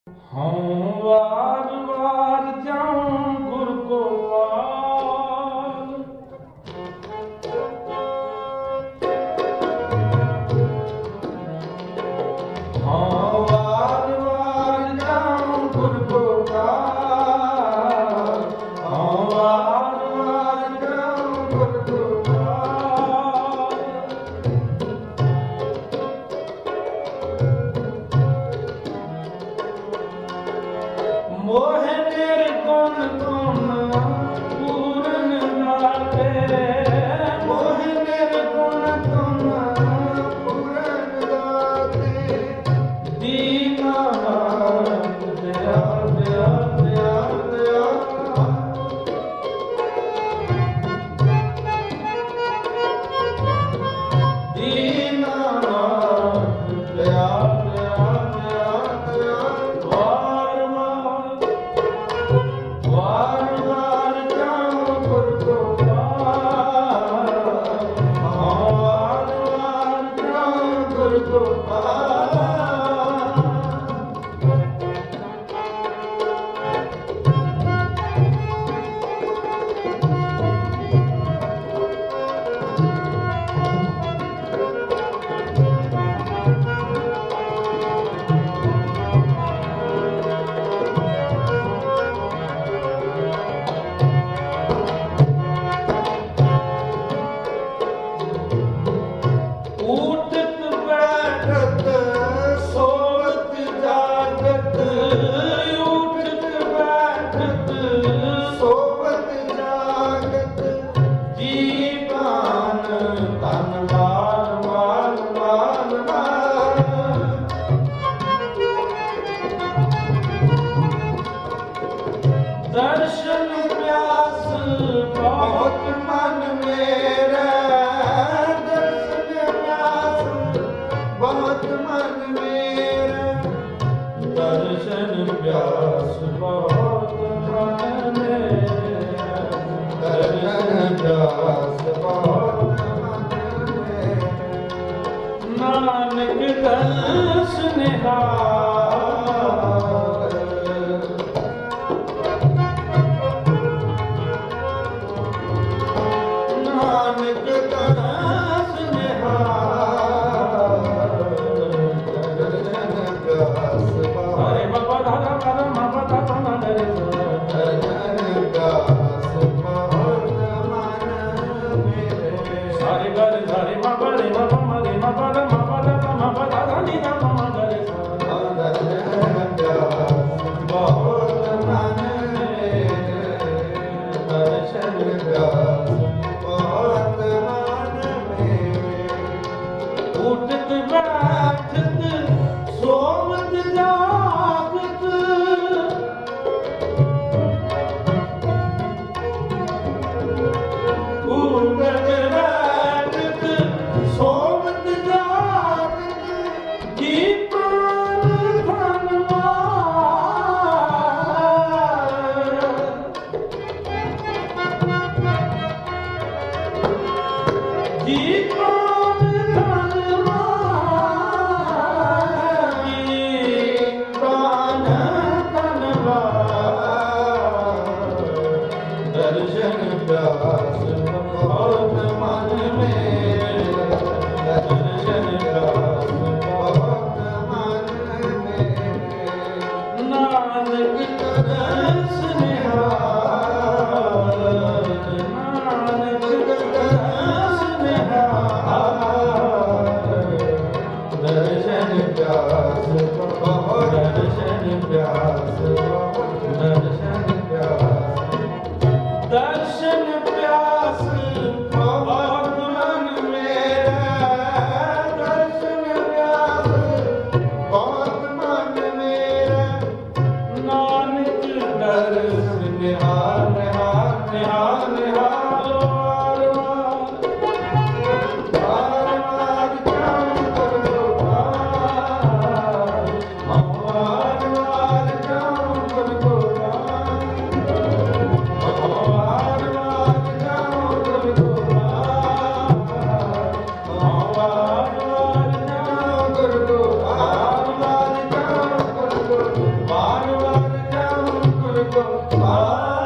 ਹਉ ਵਾਰ ਵਾਰ ਜਾਉ ਗੁਰ ਗੋਪਾਲ। ਹਉ ਵਾਰ ਵਾਰ ਜਾਉ ਗੁਰ ਗੋਪਾਲ। ਹਉ ਵਾਰ ਵਾਰ ਜਾਉ ਗੁਰ ਗੋਪਾਲ। ਮੋਹ ਨਿਰਗੁਣ ਗੁਣ ਪੂਰਨ ਦਾਤੇ। ਮੋਹ ਨਿਰਗੁਣ ਗੁਣ ਪੂਰਨ ਦਾਤੇ। ਦੀਨਾਨਾਥ ਦਿਆਲ ਦਿਆਲ ਦਿਆਲ ਦਿਆਲ। ਦੀਨਾਨਾਥ ਦਿਆਲ ਦਿਆਲ ਦਿਆਲ ਦਿਆਲ। ਵਾਰ ਵਾਰ ਜਾਉ ਗੁਰ ਗੋਪਾਲ। ਵਾਰ ਵਾਰ ਜਾਉ ਗੁਰ ਗੋਪਾਲ। ਊਠਤ ਬੈਠਤ ਸੋਵਤ ਜਾਗਤ। ਊਠਤ ਬੈਠਤ ਸੋਵਤ ਜਾਗਤ। ਜੀਵਾਨ ਤਨ ਮਾਰ ਮਾਰ ਮਾਰ ਮਾਰ। ਦਰਸ਼ਨ ਪਿਆਸ ਬਹੁਤ ਮਨ ਮੇਰਾ। ਬਹੁਤ ਮਨ ਮੇਰਾ। ਦਰਸ਼ਨ ਪਿਆਸ ਬਹੁਤ ਮਨ ਮੇਰਾ। ਦਰਸ਼ਨ ਪਿਆਸ ਬਹੁਤ ਮਨ ਮੇਰਾ। ਨਾਨਕ ਦਰਸ ਨਿਹਾਲ। ਨਾਨਕ ਦਰਸ ਨਿਹਾਲ। ਹਰੇ ਬਾਬਾ ਦਾਦਾ ਦਾਦਾ ਮਾਪਾ ਦਾਦਾ ਮੰਦਰੇ। ਸਾਰੇ ਗਰ ਸਾਰੇ ਮਾਪਾ ਰੇ ਮਾਪਾ ਮਰੇ ਮਾਪਾ ਦਾ ਮਾਪਾ ਦਾਦਾ ਮਾਪਾ ਦਾਦਾ ਨੀ ਦਾ ਮੰਦਰੇ। ਬਹੁਤ ਮਨ ਮੇਰੇ। ਦਰਸ਼ਨ ਪਿਆਸ ਬਹੁਤ ਮਨ ਮੇਰੇ। ਉਠਤ ਬੈਠਤ ਸੋਵਤ ਜਾਗਤ। ਉਠਤ ਬੈਠਤ ਸੋਵਤ ਜਾਗਤ। ਜੀਵਾਨ ਧਨ ਮਾਰ। ਜੀਵਾਨ ਧਨ ਮਾਰ। ਜੀਵਾਨ ਧਨ ਮਾਰ। ਦਰਸ਼ਨ ਪਿਆਸ ਬਹੁਤ ਮਨ ਮੇਰਾ। ਦਰਸ਼ਨ ਪਿਆਸ ਬਹੁਤ ਮਨ ਮੇਰਾ। ਨਾਨਕ ਦਰਸ ਨਿਹਾਲ। ਨਾਨਕ ਦਰਸ ਨਿਹਾਲ। ਦਰਸ਼ਨ ਪਿਆਸ ਬਹੁਤ। ਦਰਸ਼ਨ ਪਿਆਸ ਬਹੁਤ। ਦਰਸ਼ਨ ਪਿਆਸ। ਦਰਸ਼ਨ ਪਿਆਸ ਬਹੁਤ ਮਨ ਮੇਰਾ। ਦਰਸ਼ਨ ਪਿਆਸ ਬਹੁਤ ਮਨ ਮੇਰਾ। ਨਾਨਕ ਦਰਸ ਨਿਹਾਲ ਨਿਹਾਲ ਨਿਹਾਲ ਨਿਹਾਲ। ਵਾਰ ਵਾਰ ਜਾਉ ਗੁਰ ਗੋਪਾਲ। ਵਾਰ ਵਾਰ ਜਾਉ ਗੁਰ ਗੋਪਾਲ। ਮਹਾਰਾਜ